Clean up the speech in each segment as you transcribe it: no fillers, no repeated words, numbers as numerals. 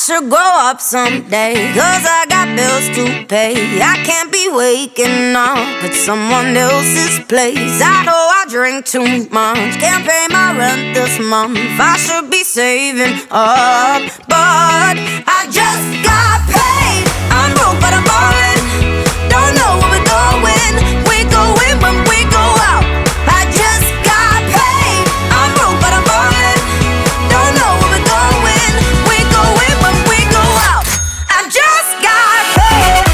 should grow up someday, 'cause I got bills to pay. I can't be waking up at someone else's place. I know I drink too much, can't pay my rent this month. I should be saving up, but I just got paid. I'm broke but I'm ballin', don't know where we're going. We go in when we go out. I just got paid. I'm broke but I'm ballin', don't know where we're going. We go in when we go out. I just got paid.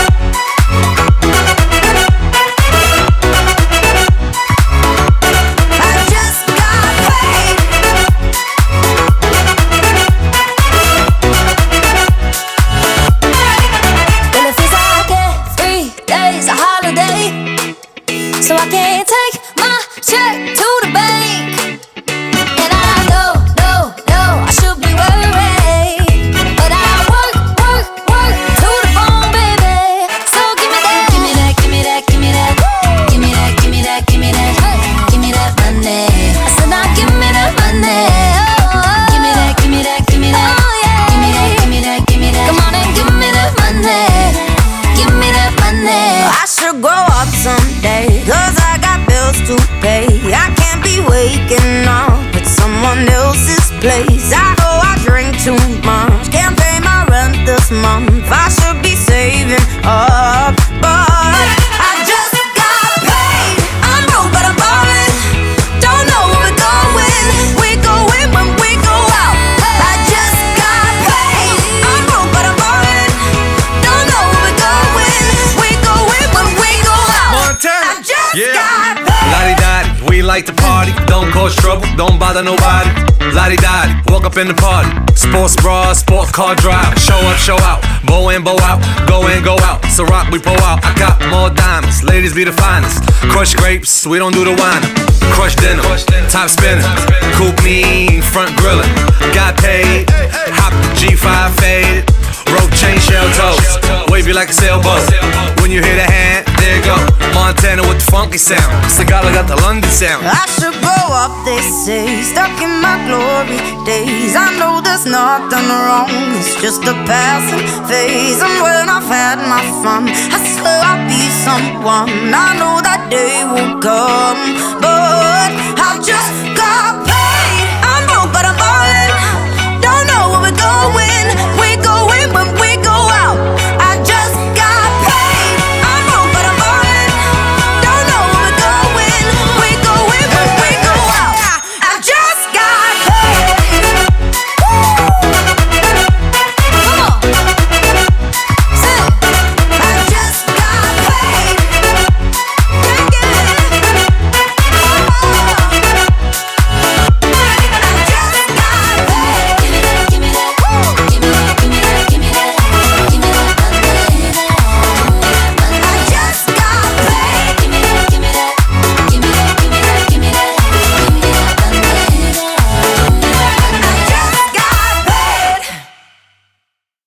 I just got paid. Well, it feels like every day's a holiday, so I can't take my check to the bank. And I know, I should be worried, but I work to the bone, baby. So give me that, give me that, give me that, give me that, give me that, give me that, give me that, give me that money. I said now give me that money. Give me that, give me that, give me that, give me that, give me that, give me that. Come on and give me that money. Give me that money. I should grow up someday, 'cause I got bills to pay. I can't be waking up at someone else's place. I know I drink too much, can't pay my rent this month. I should be saving up, but I just got paid. I'm broke but I'm ballin', don't know where we're going. We go in when we go out. I just got paid. I'm broke but I'm ballin', don't know where we're going. We go in when we go out. Montana. I just Yeah. got paid. Lottie-dottie, we like to party. Don't cause trouble, don't bother nobody. Lottie-dottie, walk up in the party. Sports bra, sport car drive. Show up, show out. Bow in, bow out. Go in, go out. So rock, we pull out. I got more diamonds. Ladies be the finest. Crush grapes, we don't do the wine. Crush dinner, top spinner. Coupe mean, front grillin'. Got paid, hop G5 faded. Rope chain, shell toes. Wavy like a sailboat. When you hear the hand, there you go. Montana with the funky sound. Sagala got the London sound. I should grow up, they say, stuck in my glory days. I know there's nothing wrong, it's just a passing phase. And when I've had my fun, I swear I'll be someone. I know that day will come,